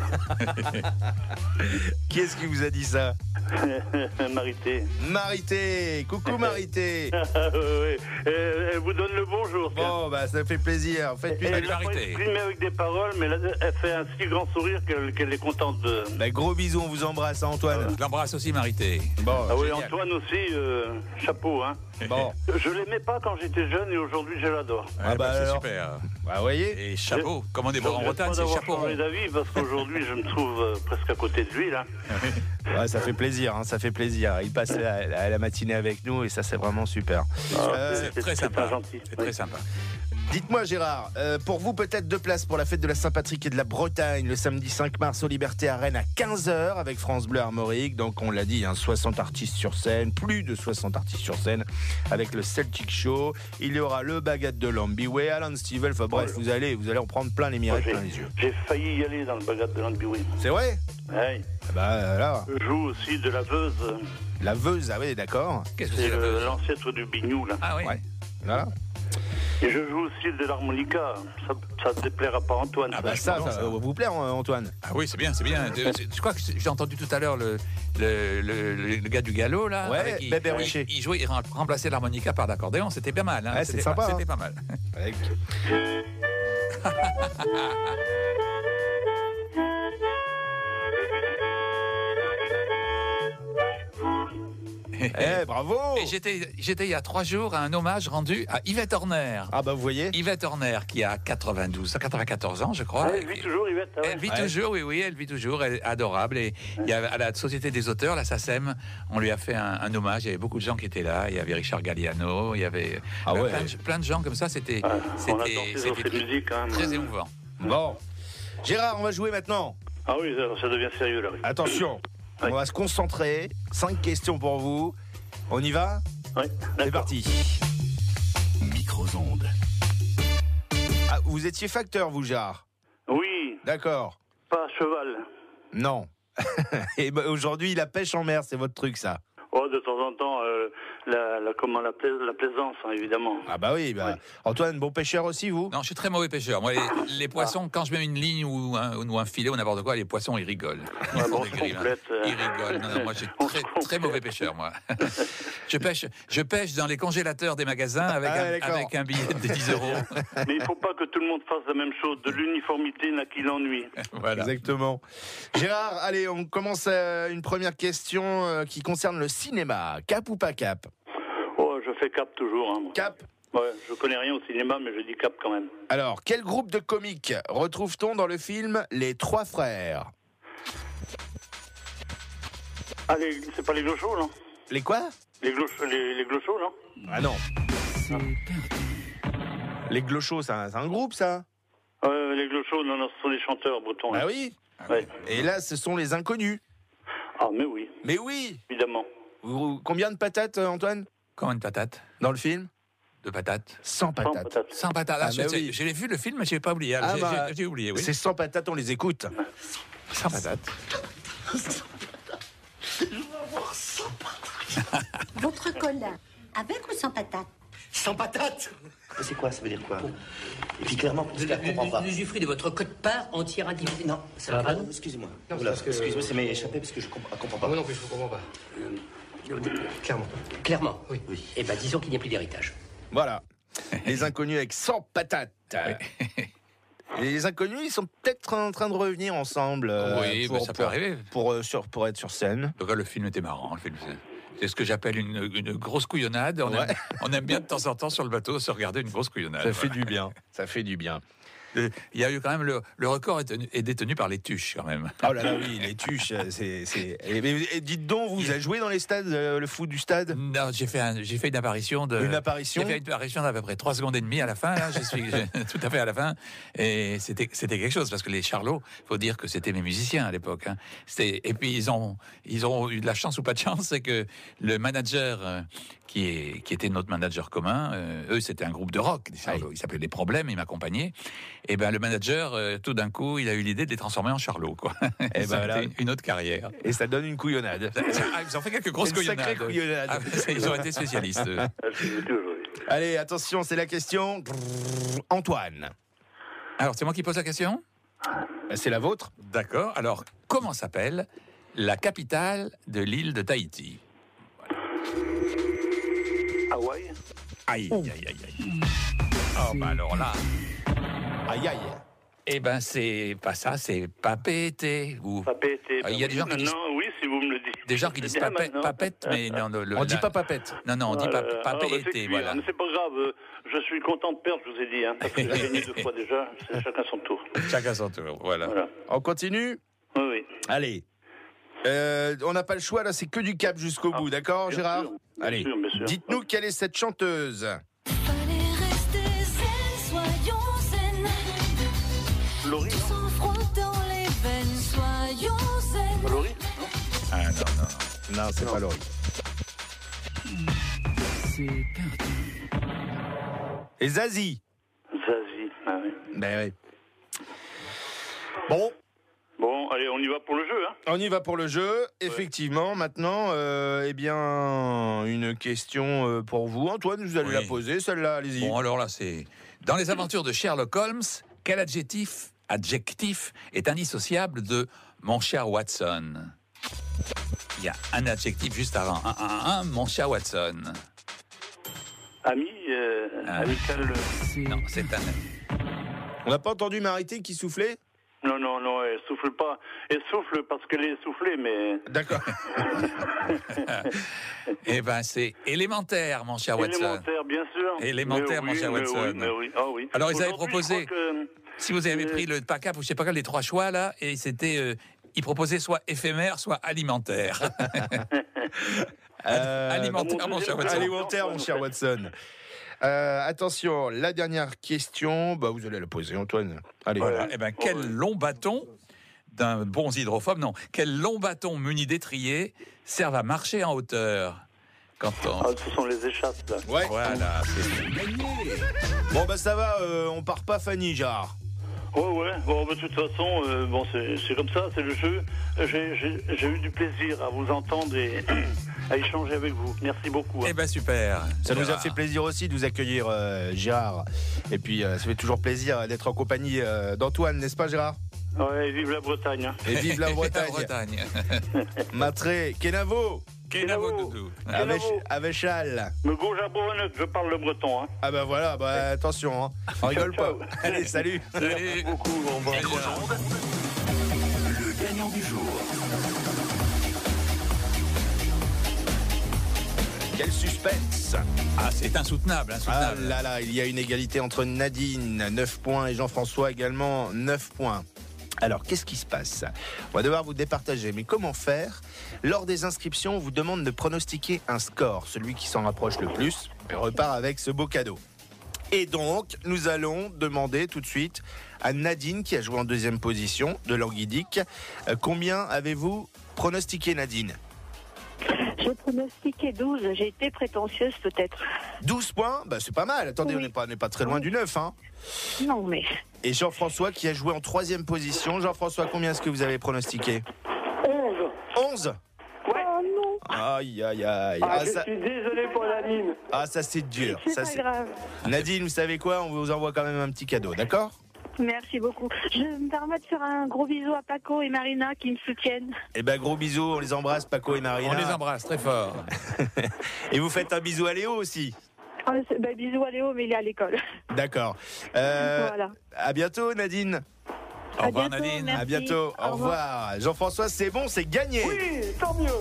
Qui est-ce qui vous a dit ça?
Marité.
Marité, coucou Marité.
Oui. Elle vous donne le bonjour.
Bon, bah ça fait plaisir.
Elle l'a pas exprimé avec des paroles, mais elle fait un si grand sourire qu'elle est contente de...
Bah, gros bisous, on vous embrasse, hein, Antoine.
Je l'embrasse aussi, Marité.
Bon,
ah oui, Antoine aussi, chapeau, hein.
Bon.
Je l'aimais pas quand j'étais jeune et aujourd'hui je l'adore.
Ah bah,
c'est
alors
super.
Bah, voyez.
Et chapeau, comme on est en Bretagne, c'est chapeau.
Je d'avis parce qu'aujourd'hui je me trouve presque à côté de lui là.
Ouais, ça fait plaisir, hein, ça fait plaisir. Il passe la matinée avec nous et ça c'est vraiment super.
C'est très sympa. C'est très sympa.
Dites-moi Gérard, pour vous peut-être 2 places pour la fête de la Saint-Patrick et de la Bretagne le samedi 5 mars au Liberté à Rennes à 15h avec France Bleu Armorique. Donc on l'a dit, hein, 60 artistes sur scène, plus de 60 artistes sur scène avec le Celtic Show. Il y aura le Bagat de Lambiway, Alan Stivell, enfin bref, vous allez en prendre plein les mirettes, plein les yeux.
J'ai failli y aller dans le Bagat de Lambiway.
C'est vrai?
Oui.
Bah là.
Je joue aussi de la Veuse.
La Veuse, ah oui, d'accord.
Qu'est-ce que c'est la Veuse?
L'ancêtre du bignou là.
Ah oui.
Ouais. Voilà.
Et je joue aussi de l'harmonica. Ça ne déplaira pas Antoine.
Ah bah ça va vous plaire, Antoine.
Ah oui, c'est bien, c'est bien. Je crois que j'ai entendu tout à l'heure le gars du galop là.
Ouais, Bébé Richer.
Il jouait, il remplaçait l'harmonica par l'accordéon. C'était pas mal. Hein.
Ouais, c'est sympa.
C'était pas mal.
Avec... bravo!
Et j'étais il y a 3 jours à un hommage rendu à Yvette Horner.
Ah bah vous voyez.
Yvette Horner qui a 94 ans, je crois.
Ah, elle vit toujours, Yvette. Ah ouais.
Elle vit toujours, oui, elle vit toujours. Elle est adorable. Et il y a, à la Société des auteurs, la SACEM, on lui a fait un hommage. Il y avait beaucoup de gens qui étaient là. Il y avait Richard Galliano, il y avait plein de gens comme ça. C'était très émouvant.
Bon, Gérard, on va jouer maintenant.
Ah oui, ça devient sérieux là. Oui.
Attention. On va se concentrer. 5 questions pour vous. On y va?
Oui.
C'est parti.
Micro-ondes.
Ah, vous étiez facteur, vous, Gérard?
Oui.
D'accord.
Pas à cheval.
Non. Et bah, aujourd'hui, la pêche en mer, c'est votre truc, ça?
Oh, de temps en temps, la plaisance, hein, évidemment.
Ah bah oui, bah. Ouais. Antoine, bon pêcheur aussi, vous?
Non, je suis très mauvais pêcheur. Moi, les poissons, quand je mets une ligne ou un filet ou n'importe quoi, les poissons, ils rigolent.
Ils font des
grilles, Ils rigolent. Non, moi, je suis très mauvais pêcheur, moi. Je pêche dans les congélateurs des magasins avec un billet de 10 €.
Mais il ne faut pas que tout le monde fasse la même chose. De l'uniformité n'a qu'il l'ennui.
Voilà. Exactement. Gérard, allez, on commence une première question qui concerne le cinéma. Cap ou pas cap?
Oh, je fais cap toujours. Hein,
cap?
Ouais, je connais rien au cinéma, mais je dis cap quand même.
Alors, quel groupe de comiques retrouve-t-on dans le film Les Trois Frères?
Ah, c'est pas les Glochos, non?
Les quoi?
Les Glochos, non?
Ah non. Les Glochos, c'est un groupe, ça?
Les Glochos, non, ce sont des chanteurs bretons.
Ah oui?
Ouais.
Et là, ce sont les Inconnus.
Ah, mais oui.
Mais oui!
Évidemment.
Combien de patates, Antoine?
Combien de patates?
Dans le film?
De patates.
100 patates.
100 patates. Ah,
oui.
Je l'ai vu le film, mais je n'ai pas oublié. J'ai oublié, oui.
C'est 100 patates, on les écoute.
100 patates.
Je veux avoir 100 patates. Votre cola, avec ou sans patates?
Sans patate. C'est quoi, ça veut dire quoi? Et puis clairement, parce qu'elle comprend pas.
L'usufruit de votre quote-part entière indivisée.
Non, ça va pas. Excusez-moi. Excusez-moi, ça m'est échappé parce que je comprends pas.
Moi non plus, je ne comprends pas. Clairement. Clairement, oui. Eh ben, disons qu'il n'y a plus d'héritage.
Voilà. Les inconnus avec 100 patates. Et les inconnus, ils sont peut-être en train de revenir ensemble.
Oui, ça peut arriver.
Pour être sur scène.
Donc, le film était marrant. C'est ce que j'appelle une grosse couillonnade. On aime bien de temps en temps sur le bateau se regarder une grosse couillonnade.
Ça fait du bien. Ça fait du bien.
Il y a eu quand même le record est détenu par les Tuches quand même.
Oh là là, oui, les Tuches, Et dites donc, vous avez joué dans les stades, le foot du stade?
Non, j'ai fait une apparition de.
Une apparition?
J'ai fait une apparition d'à peu près 3 secondes et demie à la fin. Là, je suis tout à fait à la fin. Et c'était quelque chose parce que les Charlots, faut dire que c'était mes musiciens à l'époque. Hein. Et puis ils ont eu de la chance ou pas de chance, c'est que le manager qui était notre manager commun, eux c'était un groupe de rock, les Charlots. Ils s'appelaient Les Problèmes, ils m'accompagnaient. Et ben le manager, tout d'un coup, il a eu l'idée de les transformer en Charlots, quoi. Et ben là, une autre carrière.
Et ça donne une couillonnade.
Ils ont fait quelques grosses couillonnades.
Sacrée couillonnade.
Ils ont été spécialistes.
Allez, attention, c'est la question. Antoine.
Alors, c'est moi qui pose la question?
C'est la vôtre.
D'accord. Alors, comment s'appelle la capitale de l'île de Tahiti?
Hawaï.
Aïe, aïe, aïe, aïe. Oh, bah alors là.
Aïe, aïe.
Eh ben, c'est pas ça, c'est Papété. Ou...
Papété.
Il y a des gens qui disent...
Non, oui, si vous me le dites.
Des gens qui disent papette, mais non.
On dit pas papette.
Non, on dit papété, voilà.
Mais c'est pas grave, je suis content de perdre, je vous ai dit, hein, parce que j'ai gagné 2 fois déjà, c'est chacun son tour.
Chacun son tour, voilà.
On continue?
Oui.
Allez. On n'a pas le choix, là, c'est que du cap jusqu'au bout, d'accord, Gérard? Allez,
bien sûr.
Dites-nous quelle est cette chanteuse.
Laurie, Laurie?
Ah non.
Non, c'est pas Laurie.
C'est perdu.
Et Zazie.
Zazie, ah oui.
Ben oui. Bon,
allez, on y va pour le jeu, hein?
On y va pour le jeu. Effectivement, maintenant, eh bien, une question pour vous. Antoine, vous allez la poser, celle-là, allez-y.
Bon, alors là, c'est... Dans les aventures de Sherlock Holmes, quel adjectif est indissociable de mon cher Watson? Il y a un adjectif juste avant. Mon cher Watson.
Ami, amical.
Non, c'est un...
On n'a pas entendu Marité qui soufflait?
Non, elle souffle pas. Elle souffle parce qu'elle est soufflée, mais...
D'accord.
Eh ben, c'est élémentaire, mon cher Watson.
Élémentaire, bien sûr.
Élémentaire, mon cher Watson.
Oui. Ah, oui.
Alors, ils avaient proposé... Si vous avez pris le PACAP ou je sais pas quel, les 3 choix, là, et c'était... ils proposaient soit éphémère, soit alimentaire. Alimentaire, mon cher Watson.
Alimentaire, mon cher Watson. Attention, la dernière question, vous allez la poser, Antoine. Allez.
Voilà. Eh ben, quel long bâton d'un bon hydrophobe, quel long bâton muni d'étrier servent à marcher en hauteur?
Ce sont les échappes, là.
Ouais.
Voilà, c'est
gagné. Bon, ça va, on part pas Fanny, Gérard.
Ouais. Bon, de toute façon, c'est comme ça, c'est le jeu. J'ai eu du plaisir à vous entendre et à échanger avec vous. Merci beaucoup.
Eh ben super.
Ça nous a fait plaisir aussi de vous accueillir, Gérard. Et puis, ça fait toujours plaisir d'être en compagnie d'Antoine, n'est-ce pas, Gérard?
Ouais, vive la Bretagne. Hein.
Et vive la Bretagne. Matré, Kenavo.
Kenavo Doudou.
Avechal.
Me gauche à Bourneuf, je parle le breton. Hein.
Ah ben voilà, attention, on rigole pas. Allez, salut.
Merci beaucoup. Au revoir.
Le gagnant du jour.
Quel suspense.
Ah, c'est insoutenable.
Ah là, il y a une égalité entre Nadine, 9 points, et Jean-François également, 9 points. Alors, qu'est-ce qui se passe? On va devoir vous départager, mais comment faire? Lors des inscriptions, on vous demande de pronostiquer un score. Celui qui s'en rapproche le plus repart avec ce beau cadeau. Et donc, nous allons demander tout de suite à Nadine, qui a joué en 2e position de Languidic. Combien avez-vous pronostiqué, Nadine?
J'ai pronostiqué 12, j'ai été prétentieuse peut-être.
12 points, c'est pas mal. Attendez, oui. on n'est pas très loin du 9. Hein.
Non, mais...
Et Jean-François qui a joué en 3e position. Jean-François, combien est-ce que vous avez pronostiqué?
11.
11 ?
Ouais. Oh non.
Aïe, aïe, aïe.
Je suis désolé pour Nadine.
Ah, ça c'est dur.
C'est
Ça,
pas grave.
Nadine, vous savez quoi? On vous envoie quand même un petit cadeau, d'accord?
Merci beaucoup. Je me permets de faire un gros bisou à Paco et Marina qui me soutiennent.
Eh ben, gros bisous, on les embrasse, Paco et Marina.
On les embrasse très fort.
Et vous faites un bisou à Léo aussi?
Bisous à Léo, mais il est à l'école.
D'accord.
Voilà.
À bientôt, Nadine.
Au revoir,
bientôt,
Nadine.
merci.
À bientôt. Au revoir. Jean-François, c'est bon, c'est gagné.
Oui, tant mieux.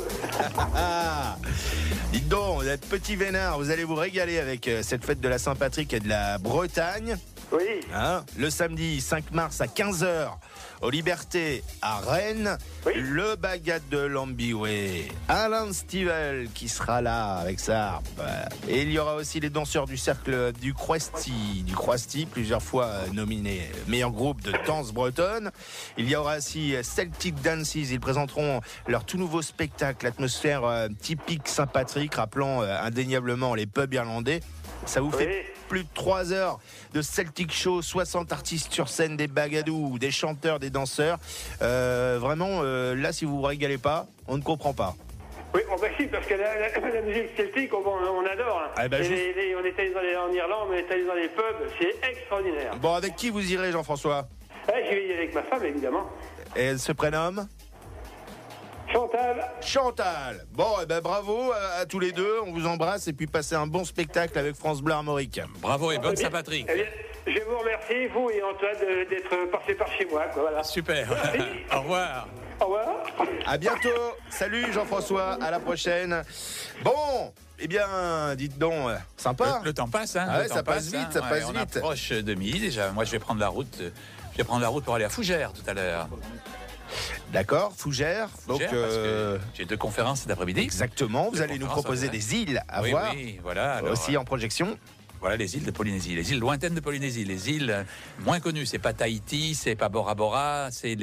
Dites donc, vous êtes petit vénard, vous allez vous régaler avec cette fête de la Saint-Patrick et de la Bretagne.
Oui.
Hein, le samedi 5 mars à 15h aux Libertés à Rennes, le Bagat de Lambiway, Alain Stivel qui sera là avec sa harpe. Et il y aura aussi les danseurs du cercle du Croisty, plusieurs fois nominé meilleur groupe de danse bretonne. Il y aura aussi Celtic Dances, ils présenteront leur tout nouveau spectacle, atmosphère typique Saint-Patrick, rappelant indéniablement les pubs irlandais. Ça vous fait plus de 3 heures de Celtic Show, 60 artistes sur scène, des bagadous, des chanteurs, des danseurs. Vraiment, là, si vous vous régalez pas, on ne comprend pas.
Oui, si, parce que la musique celtique, on adore.
Ah, ben,
on est allé en Irlande, on est allé dans les pubs, c'est extraordinaire.
Bon, avec qui vous irez, Jean-François?
Je vais y aller avec ma femme, évidemment.
Et elle se prénomme Chantal. Bon, eh ben bravo à tous les deux. On vous embrasse et puis passez un bon spectacle avec France Bleu Armorique.
Bravo et bonne Saint-Patrick.
Eh bien, je vous remercie, vous et Antoine, d'être passé par chez moi. Voilà.
Super. Au revoir.
Au revoir.
À bientôt. Salut Jean-François. À la prochaine. Bon. Eh bien, dites donc, sympa.
Le temps passe, hein.
Ah ouais, ça passe vite, ça passe
on
vite.
approche de midi déjà. Moi, je vais prendre la route. Je vais prendre la route pour aller à Fougères tout à l'heure.
D'accord, Fougères. Donc,
parce que j'ai 2 conférences cet après-midi.
Exactement. Vous allez nous proposer des îles à voir.
Oui, voilà. Alors,
aussi en projection.
Voilà les îles de Polynésie, les îles lointaines de Polynésie, les îles moins connues. C'est pas Tahiti, c'est pas Bora Bora, c'est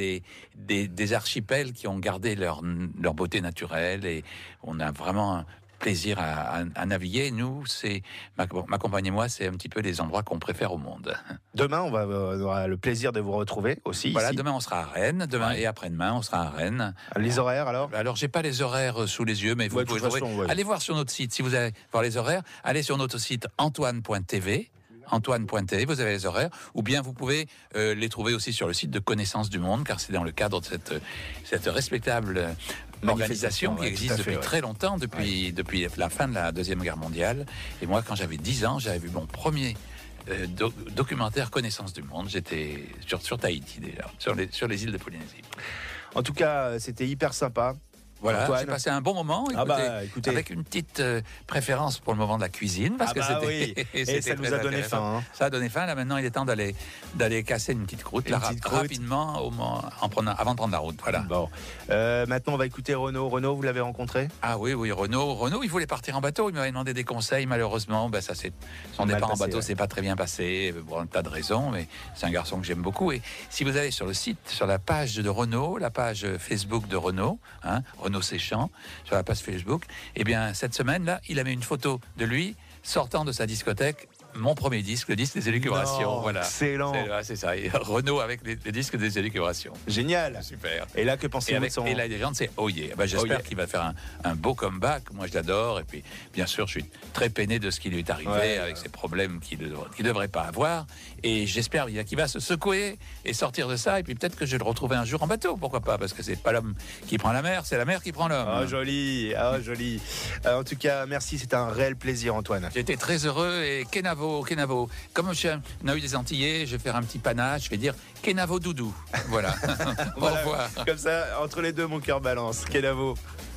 des archipels qui ont gardé leur beauté naturelle et on a vraiment plaisir à naviguer. Nous, c'est ma compagne et moi, c'est un petit peu les endroits qu'on préfère au monde.
Demain, on aura le plaisir de vous retrouver aussi.
Voilà,
ici.
demain on sera à Rennes, demain et après-demain on sera à Rennes.
Les horaires alors?
Alors j'ai pas les horaires sous les yeux, mais vous pouvez allez voir sur notre site. Si vous allez voir les horaires, allez sur notre site antoine.tv. Antoine.tv, vous avez les horaires, ou bien vous pouvez les trouver aussi sur le site de Connaissance du Monde, car c'est dans le cadre de cette respectable organisation qui existe depuis très longtemps, depuis la fin de la Deuxième Guerre mondiale. Et moi, quand j'avais 10 ans, j'avais vu mon premier documentaire Connaissance du Monde. J'étais sur Tahiti déjà, sur les îles de Polynésie.
En tout cas, c'était hyper sympa.
Voilà, j'ai passé un bon moment, écoutez, avec une petite préférence pour le moment de la cuisine, parce que c'était,
et ça nous a donné faim. Hein.
Ça a donné faim. Là maintenant, il est temps d'aller casser une petite croûte, rapidement, avant de prendre la route. Voilà.
Bon. Maintenant, on va écouter Renaud. Renaud, vous l'avez rencontré?
Ah oui, Renaud. Renaud, il voulait partir en bateau. Il m'avait demandé des conseils. Malheureusement, son départ en bateau, c'est pas très bien passé pour un tas de raisons. Mais c'est un garçon que j'aime beaucoup. Et si vous allez sur le site, sur la page de Renaud, la page Facebook de Renaud, Renaud Séchant, sur la page Facebook, eh bien, cette semaine-là, il a mis une photo de lui sortant de sa discothèque, mon premier disque, le disque des élucubrations. Voilà.
Excellent.
C'est ça. Et Renaud avec les disques des élucubrations.
Génial.
Super.
Et là, que pensez-vous de son...
Et la légende, c'est Oh yeah. J'espère qu'il va faire un beau comeback. Moi, je l'adore. Et puis, bien sûr, je suis très peiné de ce qui lui est arrivé avec ses problèmes qu'il ne devrait pas avoir. Et j'espère qu'il va se secouer et sortir de ça. Et puis, peut-être que je vais le retrouver un jour en bateau. Pourquoi pas? Parce que c'est pas l'homme qui prend la mer, c'est la mer qui prend l'homme.
Ah, joli. Ah, joli. En tout cas, merci. C'était un réel plaisir, Antoine.
J'ai été très heureux. Et Kenavo. Comme on a eu des Antillais, je vais faire un petit panache, je vais dire Kenavo Doudou. Voilà. Au revoir.
Comme ça, entre les deux, mon cœur balance. Kenavo.